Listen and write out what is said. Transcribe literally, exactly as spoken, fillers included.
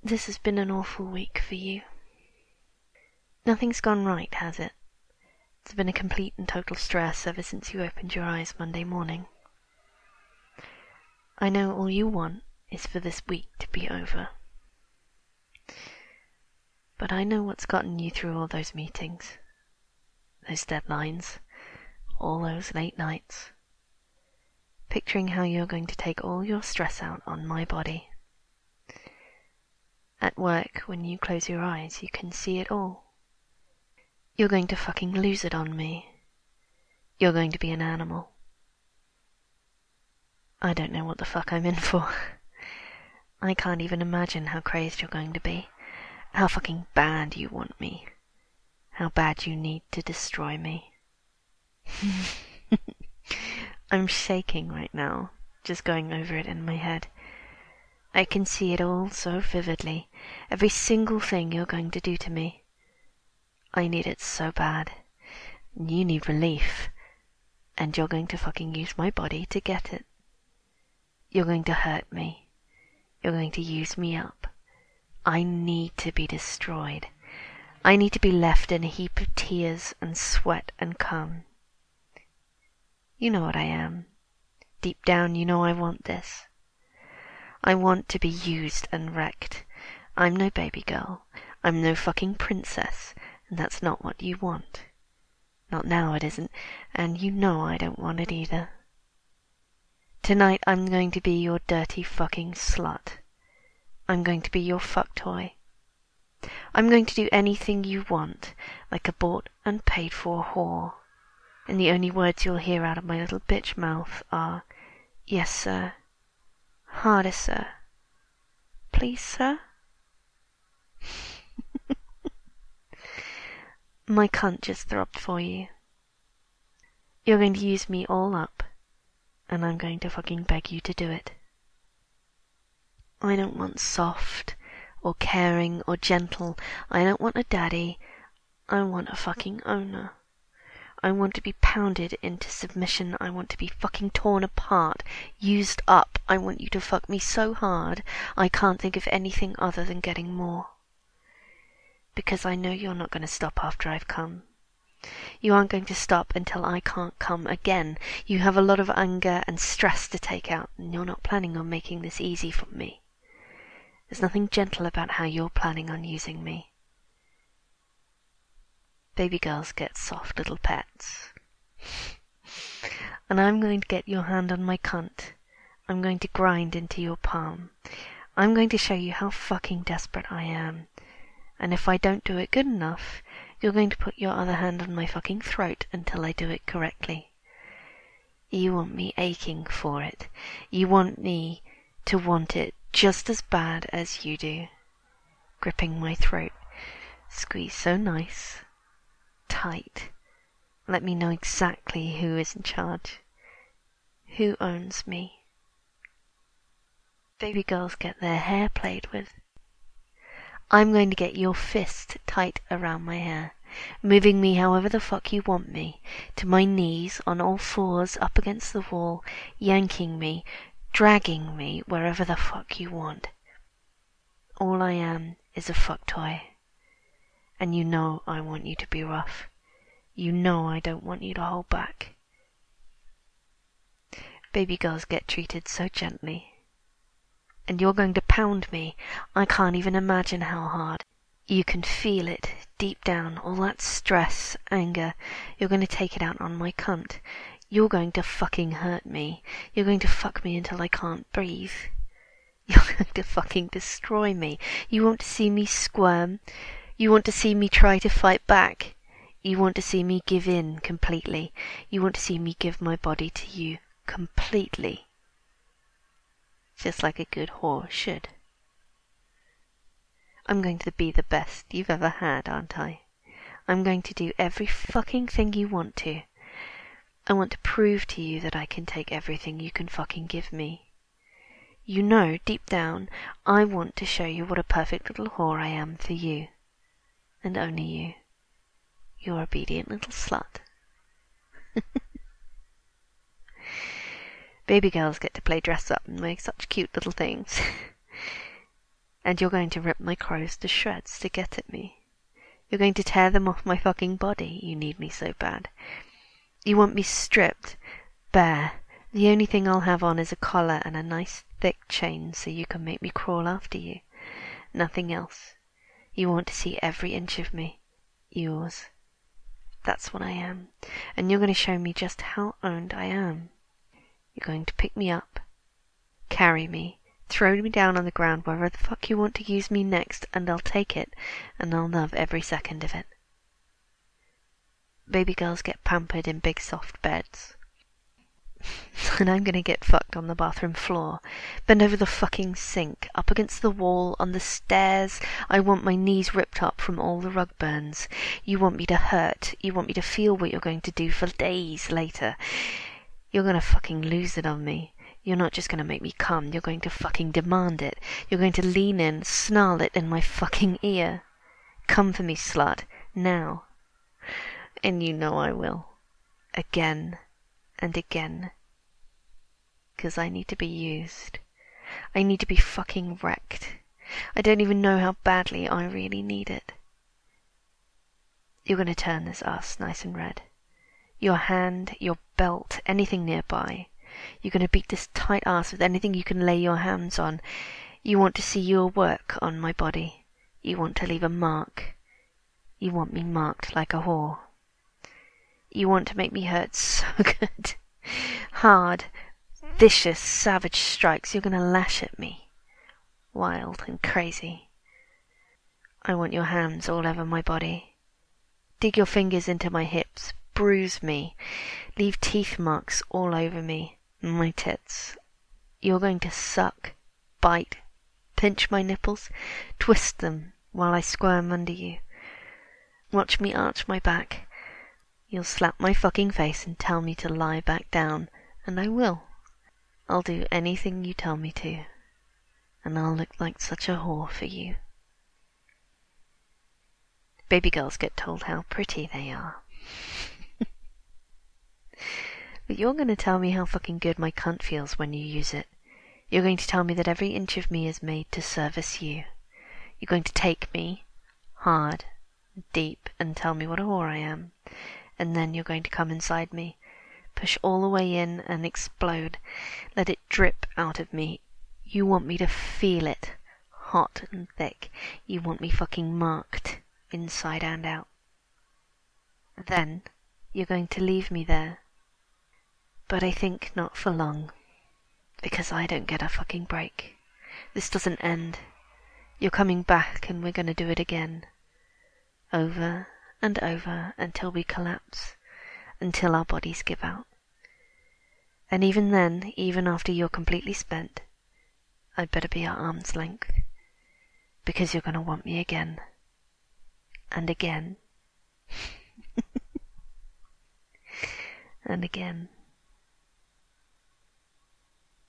This has been an awful week for you. Nothing's gone right, has it? It's been a complete and total stress ever since you opened your eyes Monday morning. I know all you want is for this week to be over. But I know what's gotten you through all those meetings, those deadlines, all those late nights, picturing how you're going to take all your stress out on my body. At work, when you close your eyes, you can see it all. You're going to fucking lose it on me. You're going to be an animal. I don't know what the fuck I'm in for. I can't even imagine how crazed you're going to be. How fucking bad you want me. How bad you need to destroy me. I'm shaking right now, just going over it in my head. I can see it all so vividly, every single thing you're going to do to me. I need it so bad. You need relief. And you're going to fucking use my body to get it. You're going to hurt me. You're going to use me up. I need to be destroyed. I need to be left in a heap of tears and sweat and cum. You know what I am. Deep down you know I want this. I want to be used and wrecked. I'm no baby girl. I'm no fucking princess. And that's not what you want. Not now it isn't. And you know I don't want it either. Tonight I'm going to be your dirty fucking slut. I'm going to be your fuck toy. I'm going to do anything you want, like a bought and paid for whore. And the only words you'll hear out of my little bitch mouth are, yes, sir. Harder, sir. Please, sir? My cunt just throbbed for you. You're going to use me all up, and I'm going to fucking beg you to do it. I don't want soft, or caring, or gentle. I don't want a daddy. I want a fucking owner. I want to be pounded into submission. I want to be fucking torn apart, used up. I want you to fuck me so hard, I can't think of anything other than getting more. Because I know you're not going to stop after I've come. You aren't going to stop until I can't come again. You have a lot of anger and stress to take out, and you're not planning on making this easy for me. There's nothing gentle about how you're planning on using me. Baby girls get soft little pets. And I'm going to get your hand on my cunt. I'm going to grind into your palm. I'm going to show you how fucking desperate I am. And if I don't do it good enough, you're going to put your other hand on my fucking throat until I do it correctly. You want me aching for it. You want me to want it just as bad as you do. Gripping my throat. Squeeze so nice. Tight. Let me know exactly who is in charge. Who owns me. Baby girls get their hair played with. I'm going to get your fist tight around my hair, moving me however the fuck you want me, to my knees, on all fours, up against the wall, yanking me, dragging me wherever the fuck you want. All I am is a fuck toy. And you know I want you to be rough. You know I don't want you to hold back. Baby girls get treated so gently. And you're going to pound me. I can't even imagine how hard. You can feel it, deep down, all that stress, anger. You're going to take it out on my cunt. You're going to fucking hurt me. You're going to fuck me until I can't breathe. You're going to fucking destroy me. You want to see me squirm. You want to see me try to fight back. You want to see me give in completely. You want to see me give my body to you completely. Just like a good whore should. I'm going to be the best you've ever had, aren't I? I'm going to do every fucking thing you want to. I want to prove to you that I can take everything you can fucking give me. You know, deep down, I want to show you what a perfect little whore I am for you. And only you. Your obedient little slut. Baby girls get to play dress up and make such cute little things. And you're going to rip my clothes to shreds to get at me. You're going to tear them off my fucking body. You need me so bad. You want me stripped, bare. The only thing I'll have on is a collar and a nice thick chain so you can make me crawl after you. Nothing else. You want to see every inch of me. Yours. That's what I am. And you're going to show me just how owned I am. You're going to pick me up, carry me, throw me down on the ground wherever the fuck you want to use me next, and I'll take it, and I'll love every second of it. Baby girls get pampered in big soft beds. And I'm gonna get fucked on the bathroom floor, bend over the fucking sink, up against the wall, on the stairs. I want my knees ripped up from all the rug burns. You want me to hurt. You want me to feel what you're going to do for days later. You're gonna fucking lose it on me. You're not just gonna make me come, you're going to fucking demand it. You're going to lean in, snarl it in my fucking ear. Come for me, slut, now. And you know I will. Again and again. 'Cause I need to be used. I need to be fucking wrecked. I don't even know how badly I really need it. You're gonna turn this ass nice and red. Your hand, your belt, anything nearby. You're gonna beat this tight ass with anything you can lay your hands on. You want to see your work on my body. You want to leave a mark. You want me marked like a whore. You want to make me hurt so good. Hard, vicious, savage strikes. You're gonna lash at me. Wild and crazy. I want your hands all over my body. Dig your fingers into my hips. Bruise me. Leave teeth marks all over me. My tits. You're going to suck, bite, pinch my nipples, twist them while I squirm under you. Watch me arch my back. You'll slap my fucking face and tell me to lie back down, and I will. I'll do anything you tell me to, and I'll look like such a whore for you. Baby girls get told how pretty they are. But you're going to tell me how fucking good my cunt feels when you use it. You're going to tell me that every inch of me is made to service you. You're going to take me, hard, deep, and tell me what a whore I am. And then you're going to come inside me, push all the way in and explode. Let it drip out of me. You want me to feel it, hot and thick. You want me fucking marked, inside and out. Then you're going to leave me there. But I think not for long, because I don't get a fucking break. This doesn't end. You're coming back and we're gonna do it again. Over and over until we collapse, until our bodies give out. And even then, even after you're completely spent, I'd better be at arm's length, because you're gonna want me again. And again. And again.